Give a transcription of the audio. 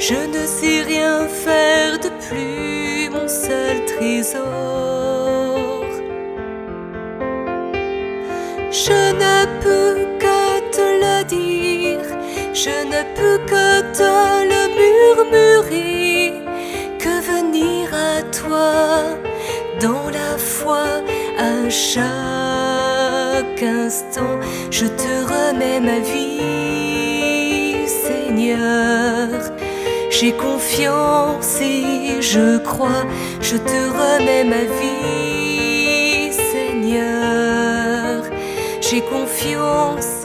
Je ne sais rien faire de plus, mon seul trésor. Je ne peux que te le dire, je ne peux que te le murmurer, que venir à toi dans la foi à chaque instant. Je te remets ma vie, Seigneur. J'ai confiance et je crois, je te remets ma vie, Seigneur. J'ai confiance